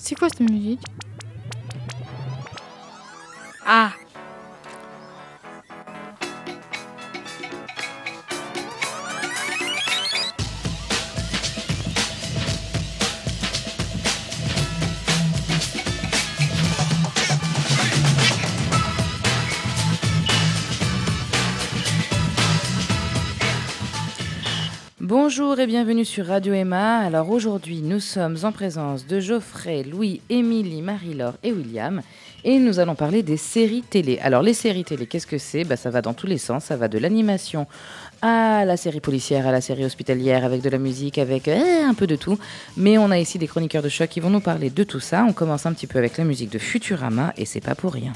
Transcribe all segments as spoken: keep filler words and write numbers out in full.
C'est quoi cette musique? Ah! Bonjour et bienvenue sur Radio Emma. Alors aujourd'hui, nous sommes en présence de Geoffrey, Louis, Émilie, Marie-Laure et William. Et nous allons parler des séries télé. Alors les séries télé, qu'est-ce que c'est? Bah, ça va dans tous les sens. Ça va de l'animation à la série policière, à la série hospitalière, avec de la musique, avec euh, un peu de tout. Mais on a ici des chroniqueurs de choc qui vont nous parler de tout ça. On commence un petit peu avec la musique de Futurama et c'est pas pour rien.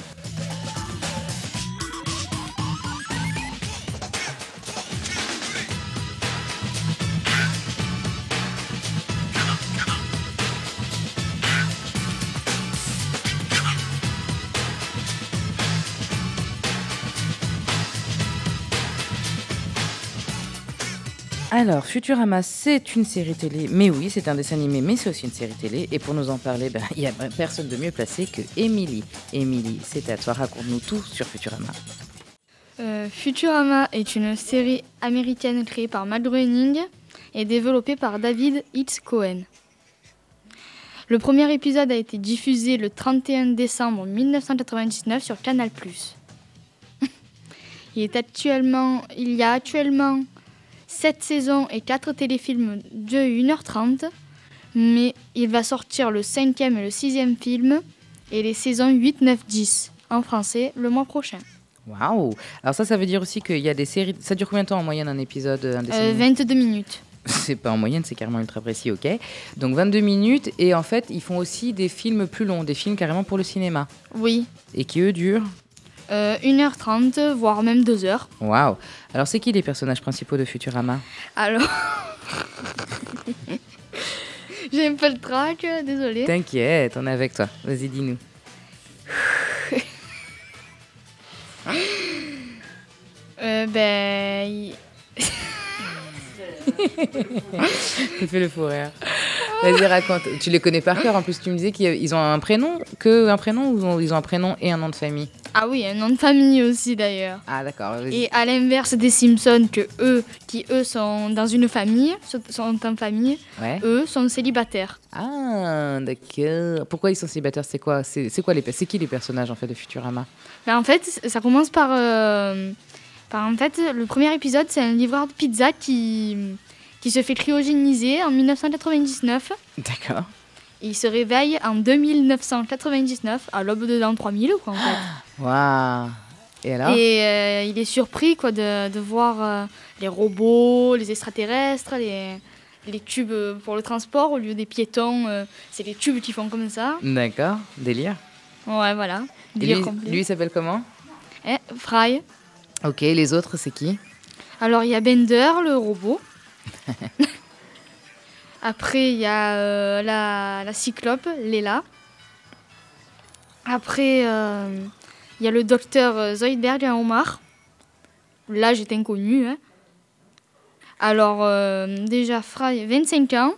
Alors, Futurama, c'est une série télé, mais oui, c'est un dessin animé, mais c'est aussi une série télé. Et pour nous en parler, ben, il n'y a personne de mieux placé que Émilie. Émilie, c'est à toi, raconte-nous tout sur Futurama. Euh, Futurama est une série américaine créée par Matt Groening et développée par David Hitz Cohen. Le premier épisode a été diffusé le trente et un décembre mille neuf cent quatre-vingt-dix-neuf sur Canal plus. il, est actuellement, il y a actuellement sept saisons et quatre téléfilms de une heure trente, mais il va sortir le cinquième et le sixième film et les saisons huit, neuf, dix en français le mois prochain. Waouh! Alors ça, ça veut dire aussi qu'il y a des séries... Ça dure combien de temps en moyenne un épisode, un dessin euh, vingt-deux minutes. C'est pas en moyenne, c'est carrément ultra précis, ok. Donc vingt-deux minutes, et en fait, ils font aussi des films plus longs, des films carrément pour le cinéma. Oui. Et qui, eux, durent euh, une heure trente, voire même deux heures. Waouh! Alors, c'est qui les personnages principaux de Futurama? Alors... J'ai un peu le trac, désolée. T'inquiète, on est avec toi. Vas-y, dis-nous. euh, ben... Y... Tu fais le fou rire. Vas-y, raconte. Tu les connais par cœur. En plus, tu me disais qu'ils ont un prénom, que un prénom, ou ils ont un prénom et un nom de famille? Ah oui, un nom de famille aussi d'ailleurs. Ah d'accord. Vas-y. Et à l'inverse des Simpsons, que eux, qui eux sont dans une famille, sont en famille, ouais. Eux sont célibataires. Ah d'accord. Pourquoi ils sont célibataires? C'est quoi? C'est, c'est quoi les, c'est qui les personnages en fait de Futurama? Ben, en fait, ça commence par, euh, par en fait, le premier épisode, c'est un livreur de pizza qui qui se fait cryogéniser en dix-neuf cent quatre-vingt-dix-neuf. D'accord. Et il se réveille en deux mille neuf cent quatre-vingt-dix-neuf, à l'aube de l'an trois mille, quoi, en fait. Waouh. Et alors? Et euh, il est surpris, quoi, de, de voir euh, les robots, les extraterrestres, les, les tubes pour le transport, au lieu des piétons, euh, c'est les tubes qui font comme ça. D'accord, délire. Ouais, voilà. Et Délire lui, complet. lui, il s'appelle comment? Eh, Fry. Ok, les autres, c'est qui? Alors, il y a Bender, le robot. Après, il y a euh, la, la cyclope, Leela. Après, il euh, y a le docteur Zoidberg, un homard. Là, j'étais inconnu. Hein. Alors, euh, déjà, Fry, vingt-cinq ans.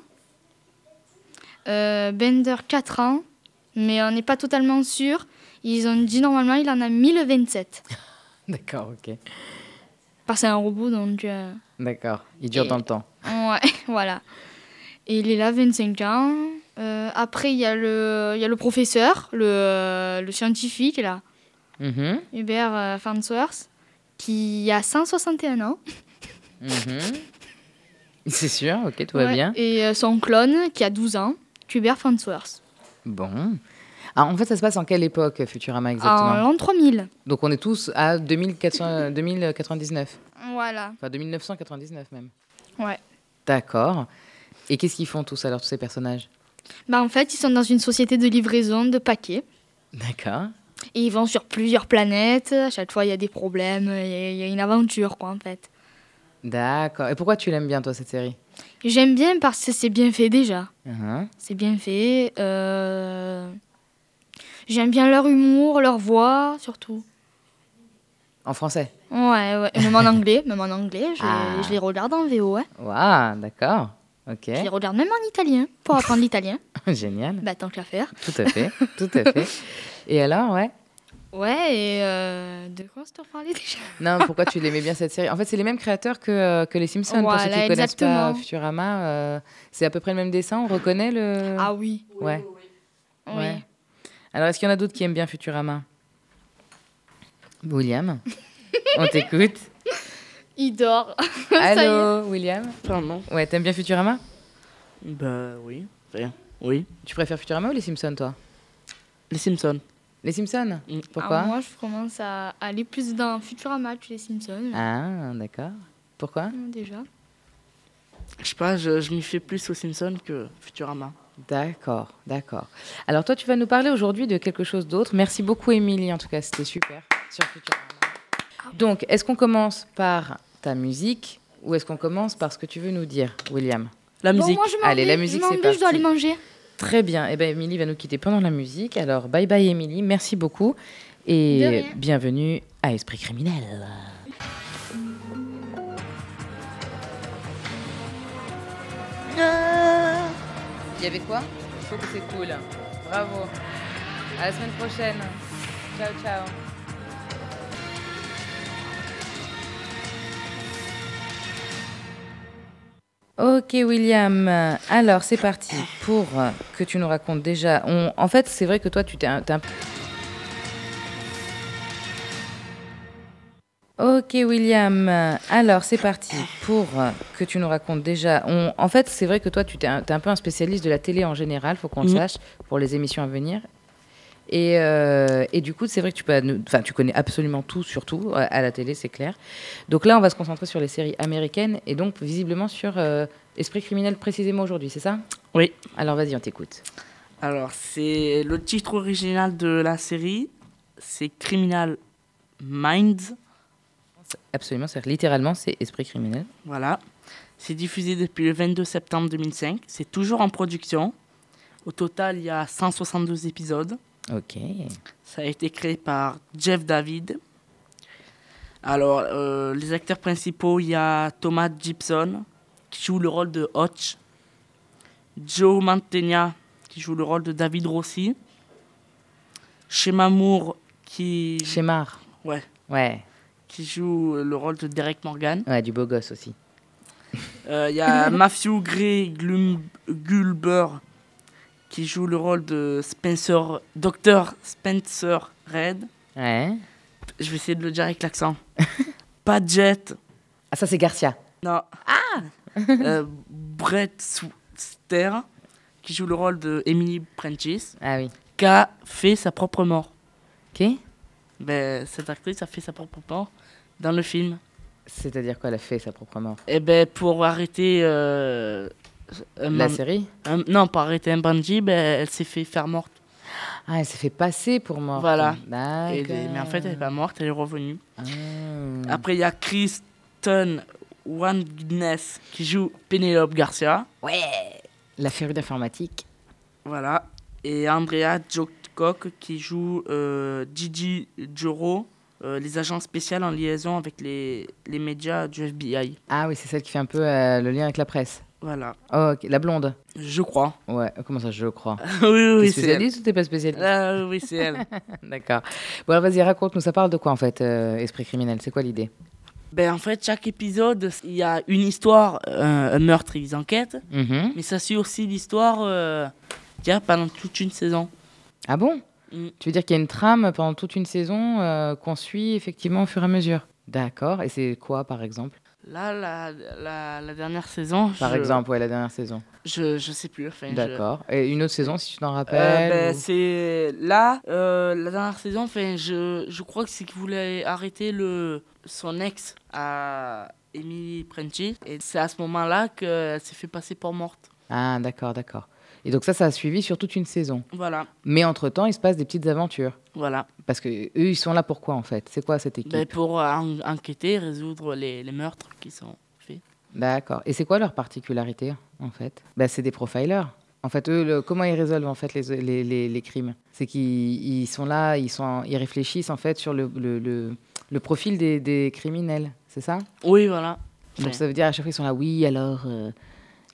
Euh, Bender, quatre ans. Mais on n'est pas totalement sûr. Ils ont dit normalement, il en a mille vingt-sept. D'accord, ok. Parce que c'est un robot, donc... Euh... D'accord, il dure Et... dans le temps. Ouais, voilà. Et il est là, vingt-cinq ans. Euh, après, il y a le, il y a le professeur, le, le scientifique, là, mm-hmm. Hubert euh, Farnsworth, qui a cent soixante et un ans. Mm-hmm. C'est sûr, ok, tout ouais. va bien. Et euh, son clone, qui a douze ans, Hubert Farnsworth. Bon. Alors, en fait, ça se passe en quelle époque, Futurama, exactement? En l'an trois mille. Donc, on est tous à deux mille quatre cents, deux mille quatre-vingt-dix-neuf. Voilà. Enfin, deux mille neuf cent quatre-vingt-dix-neuf, même. Ouais. D'accord. Et qu'est-ce qu'ils font tous, alors, tous ces personnages? Bah, en fait, ils sont dans une société de livraison de paquets. D'accord. Et ils vont sur plusieurs planètes. À chaque fois, il y a des problèmes. Il y a une aventure, quoi, en fait. D'accord. Et pourquoi tu l'aimes bien, toi, cette série? J'aime bien parce que c'est bien fait, déjà. Uh-huh. C'est bien fait. Euh... J'aime bien leur humour, leur voix, surtout. En français? Ouais, ouais. Même en anglais. Même en anglais. Je, ah. je les regarde en V O. Hein. Waouh, d'accord. Ok. Je les regarde même en italien, pour apprendre l'italien. Génial. Bah, tant qu'à faire. Tout à fait, tout à fait. Et alors, ouais. Ouais, et euh, de quoi on se parlait déjà? Non, pourquoi tu l'aimais bien cette série? En fait, c'est les mêmes créateurs que, euh, que les Simpsons. Pour ceux Voilà, qui connaissent exactement. pas Futurama, euh, c'est à peu près le même dessin. On reconnaît le. Ah oui. Ouais. Oui. Ouais. Alors, est-ce qu'il y en a d'autres qui aiment bien Futurama? William, on t'écoute. Il dort. Ça y est. Allô, William? Pardon. Ouais, t'aimes bien Futurama? Bah oui. Enfin, oui. Tu préfères Futurama ou les Simpsons, toi? Les Simpsons. Les Simpsons? Mm. Pourquoi? Ah, moi, je commence à aller plus dans Futurama que les Simpsons. Ah, d'accord. Pourquoi? Hum, Déjà. Je sais pas, je, je m'y fais plus aux Simpsons que Futurama. D'accord, d'accord. Alors toi, tu vas nous parler aujourd'hui de quelque chose d'autre. Merci beaucoup, Émilie, en tout cas, c'était super sur Futurama. Donc, est-ce qu'on commence par ta musique ou est-ce qu'on commence par ce que tu veux nous dire, William? La Bon, musique. moi, je m'en Allez, vais, la musique, je m'en c'est vais, je dois parti. aller manger. Très bien. Eh bien, Émilie va nous quitter pendant la musique. Alors, bye bye, Émilie. Merci beaucoup. De Et rien. bienvenue à Esprit criminel. Il y avait quoi? Je trouve que c'est cool. Bravo. À la semaine prochaine. Ciao, ciao. Ok William, alors c'est parti pour euh, que tu nous racontes déjà. On... En fait, c'est vrai que toi, tu t'es un... t'es un- Ok William, alors c'est parti pour euh, que tu nous racontes déjà. On... En fait, c'est vrai que toi, tu t'es un... t'es un peu un spécialiste de la télé en général, faut qu'on le Mhm. sache, pour les émissions à venir. Et, euh, et du coup, c'est vrai que tu, peux, nous- enfin, tu connais absolument tout, surtout à à la télé, c'est clair. Donc là, on va se concentrer sur les séries américaines et donc visiblement sur euh, Esprit criminel précisément aujourd'hui, c'est ça? Oui. Alors vas-y, on t'écoute. Alors, c'est le titre original de la série. C'est Criminal Minds. Absolument, c'est littéralement, c'est Esprit criminel. Voilà. C'est diffusé depuis le vingt-deux septembre deux mille cinq. C'est toujours en production. Au total, il y a cent soixante-douze épisodes. Ok. Ça a été créé par Jeff David. Alors, euh, les acteurs principaux, il y a Thomas Gibson, qui joue le rôle de Hutch. Joe Mantegna, qui joue le rôle de David Rossi. Shema Moore, qui, Shemar. ouais, Ouais. qui joue le rôle de Derek Morgan. Ouais, du beau gosse aussi. Euh, Il y a Matthew Gray Glum- Gulber, qui joue le rôle de Spencer, docteur Spencer Red. Ouais. Je vais essayer de le dire avec l'accent. Padgett. Ah, ça, c'est Garcia. Non. Ah euh, Brett Ster, qui joue le rôle de Emily Prentice, Ah oui. qui a fait sa propre mort. Ok. Ben, cette actrice a fait sa propre mort dans le film. C'est-à-dire quoi, elle a fait sa propre mort? Et ben, pour arrêter. Euh, un La ban- série? un- non, pour arrêter un bandit, ben, elle s'est fait faire morte. Ah, elle s'est fait passer pour morte. Voilà. Et- D'accord. mais en fait, elle n'est pas morte, elle est revenue. Ah. Après, il y a Kristen Wangnes qui joue Penelope Garcia. La férue d'informatique. Voilà. Et Andrea Jokoc qui joue euh, Gigi Joro, euh, les agents spéciaux en liaison avec les, les médias du F B I. Ah oui, c'est celle qui fait un peu euh, le lien avec la presse. Voilà. Oh, ok. La blonde. Je crois. Ouais, comment ça, je crois. oui, oui, T'es c'est elle. spécialiste ou t'es pas spécialiste? Ah, oui, c'est elle. D'accord. Bon, alors vas-y, raconte-nous, ça parle de quoi en fait, euh, Esprit criminel? C'est quoi l'idée? Ben, en fait, chaque épisode, il y a une histoire, euh, un meurtre, ils enquêtent, Mhm. mais ça suit aussi l'histoire euh, qu'il y a pendant toute une saison. Ah bon? Mm. Tu veux dire qu'il y a une trame pendant toute une saison euh, qu'on suit effectivement au fur et à mesure? D'accord. Et c'est quoi, par exemple? Là, la, la, la dernière saison, Par je, exemple, ouais, la dernière saison. je, je sais plus. Enfin, je- D'accord. Et une autre saison, si tu t'en Euh, rappelles? ben, ou- c'est là euh, la dernière saison, enfin je, je crois que c'est qu'il voulait arrêter le son ex à Emily Prentice et c'est à ce moment-là qu'elle s'est fait passer pour morte. Ah, d'accord, d'accord. Et donc ça, ça a suivi sur toute une saison. Voilà, Mais entre-temps, il se passe des petites aventures. voilà. Parce que eux, ils sont là pour quoi, en fait? C'est quoi cette équipe? Ben, pour en- enquêter, résoudre les, les meurtres qui sont faits. D'accord. Et c'est quoi leur particularité, en fait? Bah, c'est des profilers. En fait, eux, le- comment ils résolvent en fait les, les, les, les crimes? C'est qu'ils ils sont là, ils, sont, ils réfléchissent en fait sur le, le, le, le profil des, des criminels, c'est ça? Oui, voilà. Donc Enfin, ça veut dire à chaque fois ils sont là, oui, alors... euh,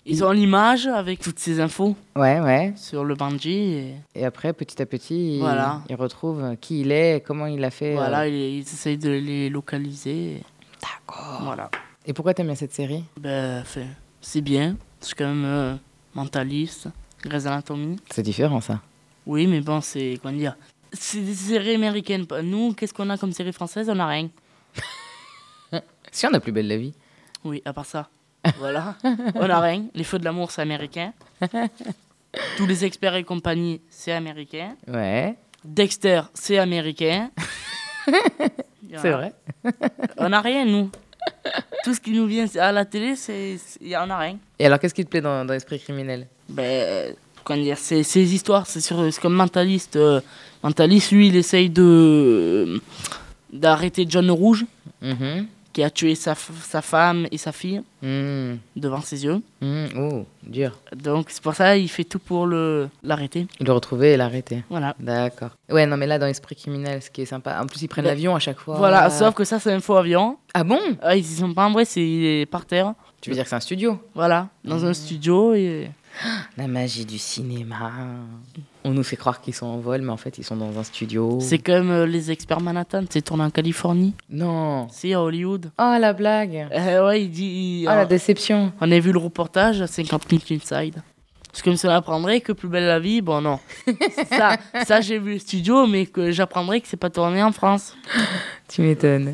Ils ont l'image avec toutes ces infos Ouais, ouais. sur le bandit. Et, Et après, petit à petit, Voilà. ils, ils retrouvent qui il est, comment il a fait. voilà, euh. ils, ils essayent de les localiser. D'accord. Voilà. Et pourquoi t'aimes bien cette série? Ben, fait, c'est bien. C'est quand même euh, mentaliste. Grey's Anatomy. C'est différent, ça. Oui, mais bon, c'est. Comment dire? C'est des séries américaines. Nous, qu'est-ce qu'on a comme série française? On n'a rien. Si, on a Plus belle la vie. Oui, à part ça. Voilà. On n'a rien. Les Feux de l'amour, c'est américain. Tous les experts et compagnie, c'est américain. Ouais, Dexter, c'est américain. c'est vrai. On n'a rien, nous. Tout ce qui nous vient à la télé, c'est, c'est, on n'a rien. Et alors, qu'est-ce qui te plaît dans, dans Esprit criminel? Ben, comment dire, c'est, c'est les histoires, c'est, sur, c'est comme Mentaliste. Euh, Mentaliste, lui, il essaye de, d'arrêter John Rouge, Mhm. qui a tué sa, f- sa femme et sa fille Mm. devant ses yeux. Mm. Oh, dur. Donc, c'est pour ça qu'il fait tout pour le, l'arrêter. Il le retrouver et l'arrêter. Voilà. D'accord. Ouais, non, mais là, dans Esprit criminel, ce qui est sympa. En plus, ils prennent Ben, l'avion à chaque fois. Voilà, sauf que ça, c'est un faux avion. Ah bon? Ah, ils y sont pas en vrai, c'est, il est par terre. Tu veux dire que c'est un studio? Voilà, dans un studio. Et... La magie du cinéma. On nous fait croire qu'ils sont en vol, mais en fait, ils sont dans un studio. C'est comme euh, les experts Manhattan, c'est tourné en Californie. Non. C'est à Hollywood. Oh, la blague. Euh, ouais, il dit. Oh, la déception. On a vu le reportage à cinquante minutes inside. C'est comme ça apprendrait que Plus belle la vie, bon non. ça, ça j'ai vu le studio, mais que j'apprendrais que c'est pas tourné en France. Tu m'étonnes.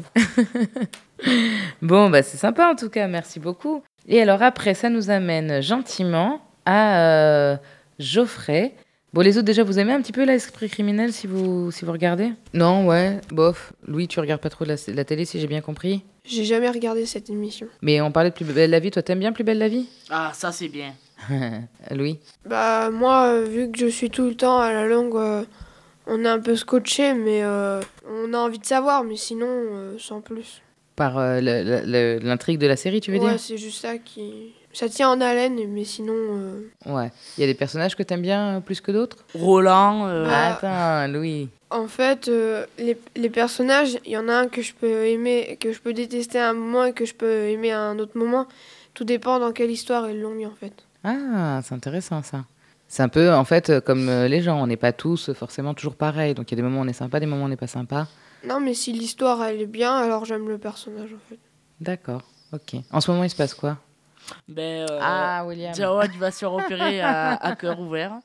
Bon, bah c'est sympa en tout cas, merci beaucoup. Et alors après, ça nous amène gentiment à euh, Geoffrey. Bon, les autres, déjà, vous aimez un petit peu l'Esprit criminel si vous, si vous regardez? Non, ouais, bof. Louis, tu regardes pas trop la, la télé, si j'ai bien compris. J'ai jamais regardé cette émission. Mais on parlait de Plus belle la vie. Toi, t'aimes bien Plus belle la vie? Ah, ça c'est bien. Louis? Bah moi, euh, vu que je suis tout le temps à la longue, euh, on est un peu scotché, mais euh, on a envie de savoir, mais sinon, euh, sans plus. Par euh, le- le- le- l'intrigue de la série, tu veux ouais, dire? c'est juste ça qui... Ça tient en haleine, mais sinon... euh, Ouais. Il y a des personnages que t'aimes bien euh, plus que d'autres? Roland, euh, Ah. Attends, Louis. En fait, euh, les, les personnages, il y en a un que je peux aimer, que je peux détester à un moment et que je peux aimer à un autre moment. Tout dépend dans quelle histoire ils l'ont mis, en fait. Ah, c'est intéressant ça. C'est un peu, en fait, euh, comme euh, les gens, on n'est pas tous euh, forcément toujours pareils. Donc il y a des moments où on est sympa, des moments où on n'est pas sympa. Non, mais si l'histoire, elle est bien, alors j'aime le personnage, en fait. D'accord, ok. En ce moment, il se passe quoi? ben, euh, Ah, William. Jawad va se repérer à, à cœur ouvert.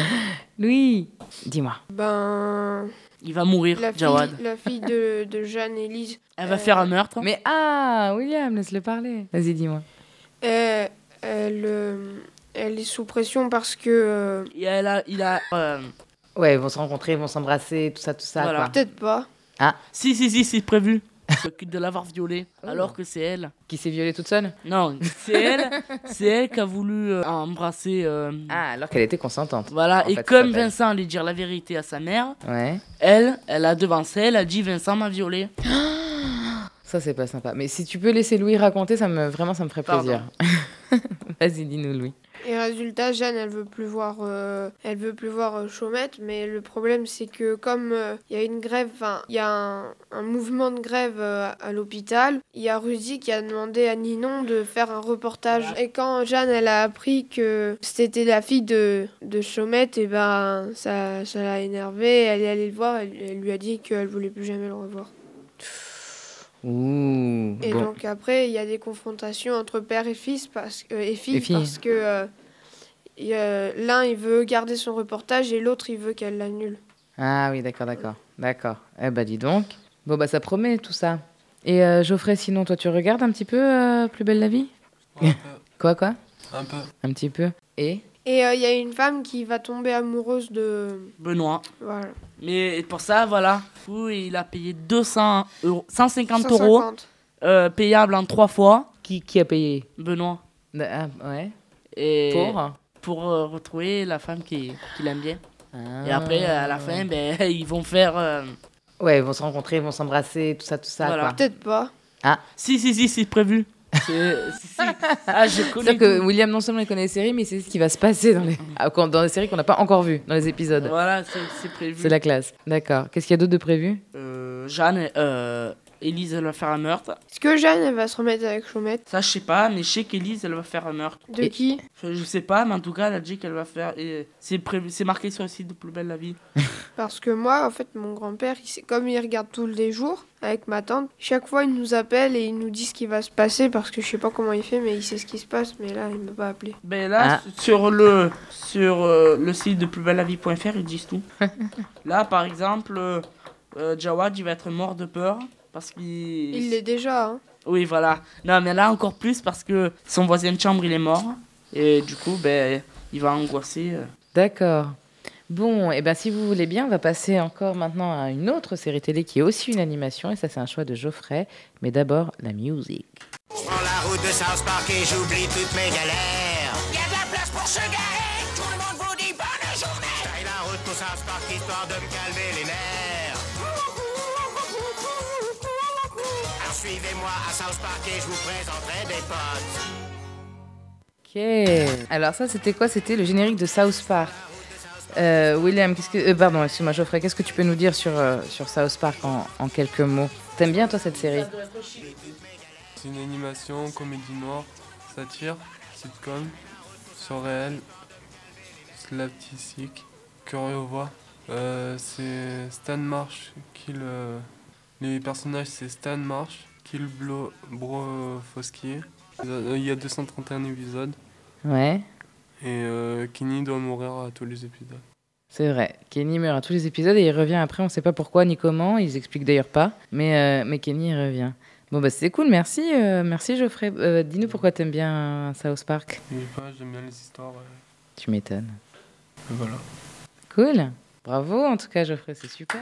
Louis, dis-moi. Ben... Il va mourir, La fille, Jawad. la fille de, de Jeanne et Lise, Elle va euh, faire un meurtre. Mais ah, William, laisse-le parler. Vas-y, dis-moi. elle, elle, euh, elle est sous pression parce que... euh, Et elle a, il a. euh, Ouais, ils vont se rencontrer, ils vont s'embrasser, tout ça, tout ça, Voilà. quoi. Peut-être pas. Si, si, si, c'est prévu. Il s'occupe de l'avoir violée, alors que c'est elle. Qui s'est violée toute seule? Non, c'est elle, c'est elle qui a voulu euh, embrasser. euh, Ah, alors qu'elle était consentante. Voilà, en et fait, ça comme s'appelle. Vincent allait dire la vérité à sa mère, Ouais. elle, elle a devancé, elle a dit Vincent m'a violée. Ça, c'est pas sympa. Mais si tu peux laisser Louis raconter, ça me, vraiment, ça me ferait Pardon. plaisir. Vas-y, dis-nous, Louis. Et résultat, Jeanne, elle veut plus voir, euh, elle veut plus voir euh, Chaumette, mais le problème, c'est que comme il y a une grève, enfin, il y a un, un mouvement de grève euh, à l'hôpital, il y a Rudy qui a demandé à Ninon de faire un reportage. Et quand Jeanne, elle a appris que c'était la fille de, de Chaumette, et ben, ça, ça l'a énervée, elle est allée le voir, elle, elle lui a dit qu'elle voulait plus jamais le revoir. Ouh. Et bon. donc après, il y a des confrontations entre père et fils parce, euh, et fille Et fille. parce que euh, il y a- l'un il veut garder son reportage et l'autre il veut qu'elle l'annule. Ah oui, d'accord, d'accord. D'accord. Eh bah, dis donc. Bon, bah, ça promet tout ça. Et euh, Geoffrey, sinon, toi, tu regardes un petit peu euh, Plus belle la vie? Un peu, Quoi, quoi? un peu. Un petit peu. Et? Et euh, il y a une femme qui va tomber amoureuse de... Benoît. Voilà. Mais pour ça, voilà, fou, il a payé deux cents euros, cent cinquante euros, cent cinquante. euh, payable en trois fois, Qui, qui a payé? Benoît. Ah, ouais. Et Pour? pour euh, retrouver la femme qui, qui l'aime bien. Ah. Et après, à la fin, ben, ils vont faire. euh, Ouais, ils vont se rencontrer, ils vont s'embrasser, tout ça, tout ça, Voilà. quoi. Peut-être pas. Si, si, si, c'est prévu. C'est- si, si. Ah, je connais. C'est-à-dire que tout. William, non seulement il connaît les séries, mais c'est ce qui va se passer dans les, ah, quand- dans les séries qu'on n'a pas encore vues, dans les épisodes. Voilà, c'est c'est prévu. C'est la classe. D'accord. Qu'est-ce qu'il y a d'autre de prévu? Euh, Jeanne euh, Elise, elle va faire un meurtre. Est-ce que Jeanne, elle va se remettre avec Chaumette? Ça, je sais pas, mais je sais qu'Elise, elle va faire un meurtre. De Et- qui? Je, je sais pas, mais en tout cas, elle a dit qu'elle va faire. Et c'est, prévu, c'est marqué sur le site de Plus Belle la Vie. Parce que moi, en fait, mon grand-père, il sait- comme il regarde tous les jours avec ma tante, chaque fois, il nous appelle et il nous dit ce qui va se passer parce que je sais pas comment il fait, mais il sait ce qui se passe. Mais là, il m'a pas appelé. Ben là, Ah. sur le sur euh, le site de plus belle la vie point f r, ils disent tout. Là, par exemple, euh, euh, Jawad, il va être mort de peur parce qu'il. Il l'est déjà, hein. Oui, voilà. Non, mais là encore plus parce que son voisin de chambre, il est mort et du coup, ben, il va angoisser. euh. D'accord. Bon, et ben si vous voulez bien, on va passer encore maintenant à une autre série télé qui est aussi une animation, et ça c'est un choix de Geoffrey. Mais d'abord, la musique. Je prends la route de South Park et j'oublie toutes mes galères. Y a de la place pour se garer, tout le monde vous dit bonne journée. Je taille la route pour South Park histoire de me calmer les nerfs. Alors suivez-moi à South Park et je vous présenterai des potes. Ok. Alors ça, c'était quoi? C'était le générique de South Park. Euh, William, qu'est-ce que... euh, pardon, excuse-moi Geoffrey, qu'est-ce que tu peux nous dire sur, euh, sur South Park en, en quelques mots? T'aimes bien toi cette série? C'est une animation, comédie noire, satire, sitcom, surréel, slapstick, choréo-voix. Euh, c'est Stan Marsh qui le... Les personnages, c'est Stan Marsh, Kill Blo... Brofosky. Il y a deux cent trente et un épisodes. Ouais, Et euh, Kenny doit mourir à tous les épisodes. c'est vrai. Kenny meurt à tous les épisodes et il revient après, on sait pas pourquoi ni comment, ils expliquent d'ailleurs pas, mais, euh, mais Kenny il revient. Bon bah c'est cool, merci, euh, merci Geoffrey. Euh, dis-nous pourquoi t'aimes bien South Park. Je sais pas, j'aime bien les histoires. euh, Tu m'étonnes. et voilà. Cool. Bravo en tout cas Geoffrey, c'est super.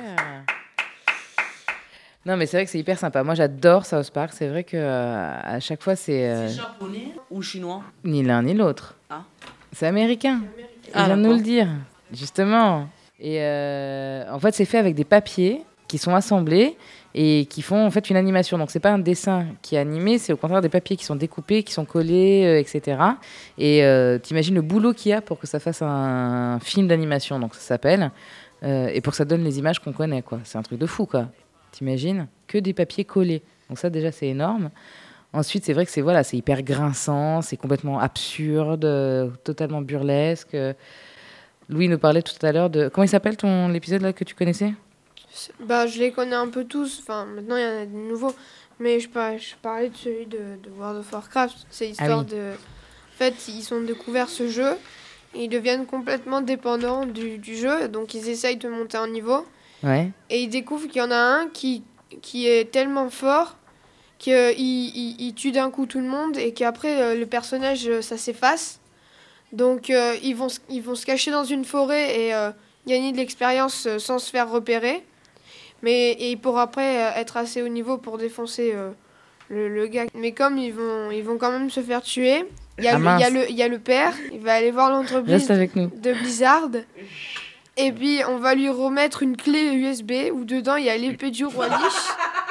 Non mais c'est vrai que c'est hyper sympa. Moi j'adore South Park. C'est vrai que euh, à chaque fois c'est euh, C'est japonais ou chinois? ni l'un ni l'autre. Ah. C'est américain. Il Ah, vient de nous d'accord. le dire justement. Et euh, en fait c'est fait avec des papiers qui sont assemblés et qui font en fait une animation. Donc c'est pas un dessin qui est animé, c'est au contraire des papiers qui sont découpés, qui sont collés, euh, et cetera. Et euh, t'imagines le boulot qu'il y a pour que ça fasse un film d'animation. Donc ça s'appelle. Euh, et pour que ça donne les images qu'on connaît, quoi. C'est un truc de fou, quoi. T'imagines? Que des papiers collés. Donc ça, déjà, c'est énorme. Ensuite, c'est vrai que c'est voilà, c'est hyper grinçant, c'est complètement absurde, euh, totalement burlesque. Euh, Louis nous parlait tout à l'heure de... Comment il s'appelle ton l'épisode là que tu connaissais? C'est- Bah, je les connais un peu tous. Enfin, maintenant, il y en a de nouveaux. Mais je, par- je parlais de celui de, de World of Warcraft. C'est l'histoire oui. de... En fait, ils ont découvert ce jeu. Et ils deviennent complètement dépendants du, du jeu. Donc, ils essayent de monter en niveau. Ouais. Et ils découvrent qu'il y en a un qui, qui est tellement fort qu'il il, il tue d'un coup tout le monde. Et qu'après, euh, le personnage, euh, ça s'efface. Donc, euh, ils, vont, se- ils vont se cacher dans une forêt et euh, gagner de l'expérience euh, sans se faire repérer. Mais et pour après euh, être assez haut niveau pour défoncer euh, le, le gars. Mais comme ils vont, ils vont quand même se faire tuer, il y, a Ah, le- il y, a mince. le- il y a le père, il va aller voir l'entreprise Reste avec nous. de Blizzard. Et puis on va lui remettre une clé U S B où dedans il y a l'épée du roi Lich.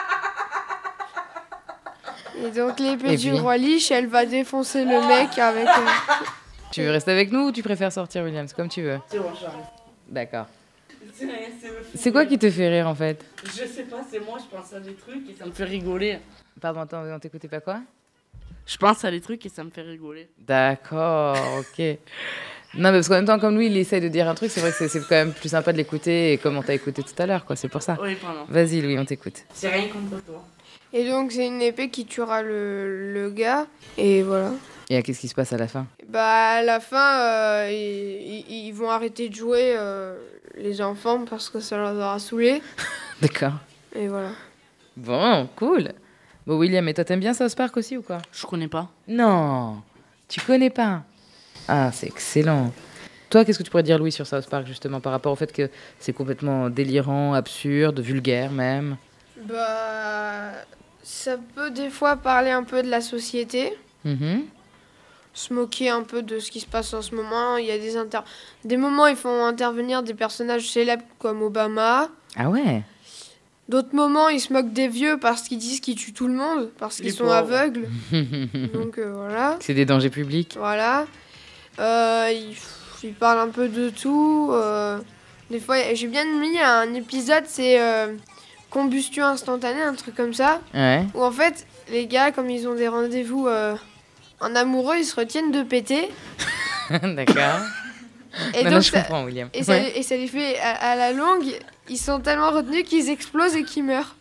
Et donc l'épée Et du puis roi Lich, elle va défoncer le mec avec... euh, Tu veux rester avec nous ou tu préfères sortir, William? C'est comme tu veux. C'est bon, j'arrive. D'accord. C'est rien, c'est le fou. C'est quoi qui te fait rire en fait? Je sais pas, c'est moi, je pense à des trucs et ça me fait rigoler. Pardon, attends, on t'écoutait pas quoi? Je pense à des trucs et ça me fait rigoler. D'accord, ok. Non, mais parce qu'en même temps, comme lui, il essaye de dire un truc, c'est vrai que c'est- c'est quand même plus sympa de l'écouter et comme on t'a écouté tout à l'heure, quoi. C'est pour ça. Oui, pardon. Vas-y, Louis, on t'écoute. C'est rien contre toi. Et donc c'est une épée qui tuera le, le gars. Et voilà. Et qu'est-ce qui se passe à la fin? Bah à la fin, euh, ils, ils- ils vont arrêter de jouer euh, les enfants parce que ça leur aura saoulé. D'accord. Et voilà. Bon, cool. Bon, William, et toi, t'aimes bien South Park aussi ou quoi? Je connais pas. Non, tu connais pas. Ah, c'est excellent. Toi, qu'est-ce que tu pourrais dire, Louis, sur South Park, justement, par rapport au fait que c'est complètement délirant, absurde, vulgaire même? Bah ça peut des fois parler un peu de la société, Mhm. se moquer un peu de ce qui se passe en ce moment. Il y a des inter... des moments ils font intervenir des personnages célèbres comme Obama. Ah ouais? D'autres moments ils se moquent des vieux parce qu'ils disent qu'ils tuent tout le monde parce qu'ils Les sont pauvres. aveugles. Donc euh, voilà. C'est des dangers publics. Voilà. Euh, il, il parle un peu de tout. euh, des fois, j'ai bien mis un épisode, c'est euh, combustion instantanée, un truc comme ça. Ouais. Où en fait, les gars, comme ils ont des rendez-vous euh, en amoureux, ils se retiennent de péter. D'accord. Et Maintenant, donc, je ça, comprends, William. et, ça, Ouais. et ça les fait, à, à la longue, ils sont tellement retenus qu'ils explosent et qu'ils meurent.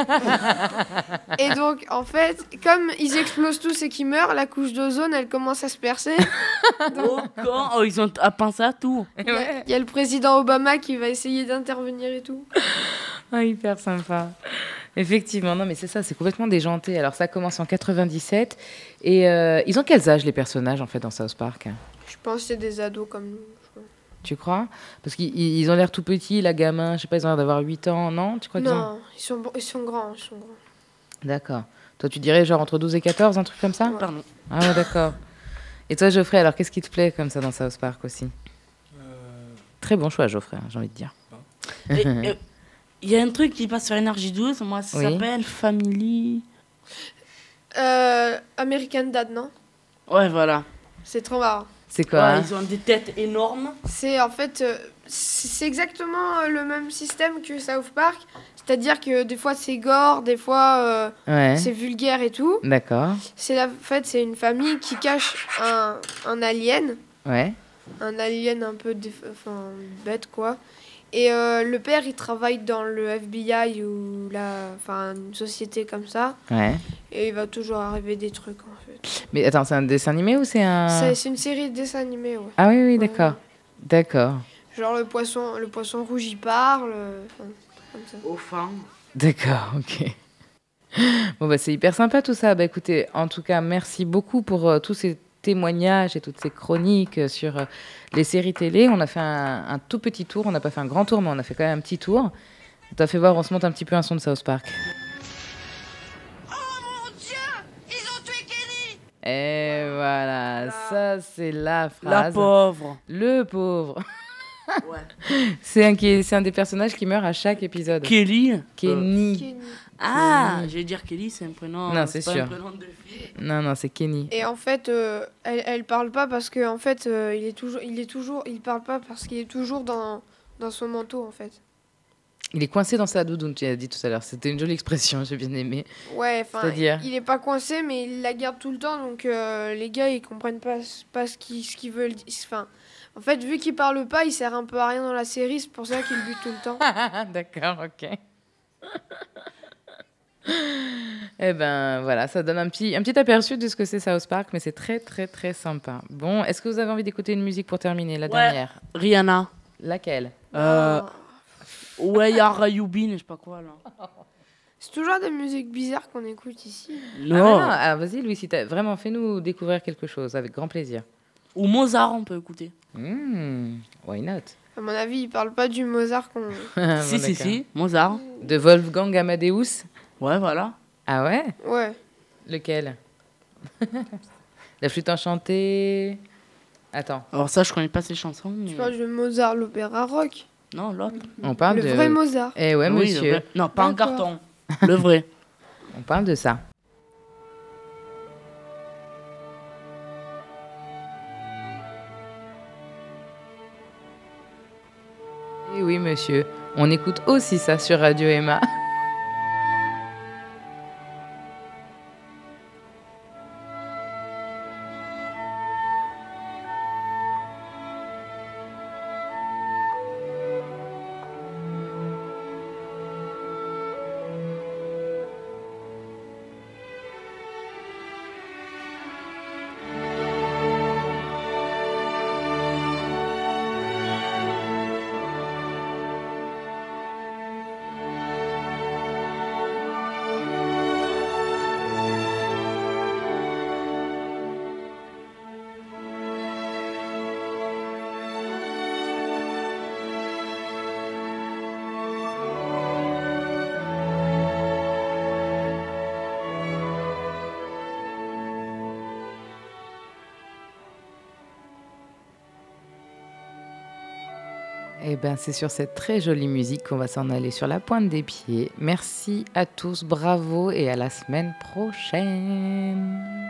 Et donc, en fait, comme ils explosent tous et qu'ils meurent, la couche d'ozone, elle commence à se percer. Oh, quand oh, ils ont à penser à tout. Il y a- il y a le président Obama qui va essayer d'intervenir et tout. Ah, hyper sympa. Effectivement, non, mais c'est ça, c'est complètement déjanté. Alors, ça commence en quatre-vingt-dix-sept. Et euh, ils ont quels âges, les personnages, en fait, dans South Park? Je pense que c'est des ados comme nous. je crois. Tu crois? Parce qu'ils ils ont l'air tout petits, la gamin, je sais pas, ils ont l'air d'avoir huit ans, non? Tu crois qu'ils ont... Non, ils sont, ils sont grands, ils sont grands. D'accord. Toi, tu dirais genre entre douze et quatorze, un truc comme ça? Ouais. Pardon. Ah ouais, d'accord. Et toi, Geoffrey, alors, qu'est-ce qui te plaît comme ça dans South Park aussi? Euh, Très bon choix, Geoffrey, hein, j'ai envie de dire. Et, euh, Il y a un truc qui passe sur Énergie douze, moi, ça Oui. s'appelle Family. Euh, American Dad, non? Ouais, voilà. C'est trop marrant. C'est quoi? Ouais, hein ils ont des têtes énormes. C'est en fait, euh, c'est c'est exactement euh, le même système que South Park. C'est-à-dire que des fois c'est gore, des fois euh, Ouais. c'est vulgaire et tout. D'accord. C'est la, en fait, c'est une famille qui cache un, un alien. Ouais. Un alien un peu déf- enfin, bête, quoi. Et euh, le père, il travaille dans le F B I ou la, enfin, une société comme ça. Ouais. Et il va toujours arriver des trucs, en fait. Mais attends, c'est un dessin animé ou c'est un... C'est, c'est une série de dessins animés, ouais. Ah oui, oui, Ouais. d'accord. D'accord. Genre le poisson, le poisson rouge, il parle. euh, enfin, comme ça. Au fond. D'accord, ok. Bon, bah, c'est hyper sympa tout ça. Bah, écoutez, en tout cas, merci beaucoup pour euh, tous ces témoignages et toutes ces chroniques euh, sur euh, les séries télé. On a fait un, un tout petit tour. On n'a pas fait un grand tour, mais on a fait quand même un petit tour. On t'a fait voir, on se monte un petit peu un son de South Park. Oh mon Dieu, ils ont tué Kenny. Et voilà, ça c'est la phrase. La pauvre. Le pauvre. Ouais. C'est un, qui est- c'est un des personnages qui meurt à chaque épisode. Kelly. Euh, Kenny. Kenny. Ah, je vais dire Kelly, c'est un prénom. Non, c'est pas sûr. un prénom de fille. Non, non, c'est Kenny. Et en fait, euh, elle, elle parle pas parce que en fait, euh, il est toujours, il est toujours, il parle pas parce qu'il est toujours dans, dans son manteau en fait. Il est coincé dans sa doudoune, tu as dit tout à l'heure. C'était une jolie expression, j'ai bien aimé. Ouais, enfin, C'est-à-dire il est pas coincé, mais il la garde tout le temps, donc euh, les gars ils comprennent pas, pas ce qu'ils, ce qu'ils veulent. dire. Enfin, en fait, vu qu'il parle pas, il sert un peu à rien dans la série, c'est pour ça qu'il bute tout le temps. D'accord, ok. Eh ben voilà, ça donne un petit, un petit aperçu de ce que c'est South Park, mais c'est très très très sympa. Bon, est-ce que vous avez envie d'écouter une musique pour terminer, la Ouais. dernière? Rihanna. Laquelle? Euh, Ah. ouais, il y a Rayubin, je sais pas quoi là. C'est toujours des musiques bizarres qu'on écoute ici. Ah, mais Non. non, ah, vas-y Louis, si t'as vraiment fais-nous découvrir quelque chose, avec grand plaisir. Ou Mozart, on peut écouter. Hmm, why not? À mon avis, il parle pas du Mozart qu'on. Ah, si, bon, si, d'accord. si, Mozart. De Wolfgang Amadeus? Ouais, voilà. Ah ouais? Ouais. Lequel? La flûte enchantée? Attends, Alors ça, je connais pas ces chansons. Mais... Tu parles de Mozart, l'opéra rock. Non, l'autre. on parle le de... vrai Mozart. Eh ouais, Oui, le monsieur, vrai. Non, pas en D'accord. carton. Le vrai. on parle de ça. Eh oui, monsieur, on écoute aussi ça sur Radio Emma. Eh ben, c'est sur cette très jolie musique qu'on va s'en aller sur la pointe des pieds. Merci à tous, bravo et à la semaine prochaine.